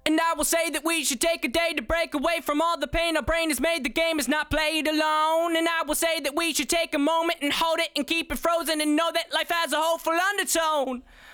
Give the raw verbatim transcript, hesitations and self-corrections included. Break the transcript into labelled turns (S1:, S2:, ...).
S1: And I will say that we should take a day to break away from all the pain our brain has made. The game is not played alone. And I will say that we should take a moment and hold it and keep it frozen and know that life has a hopeful undertone.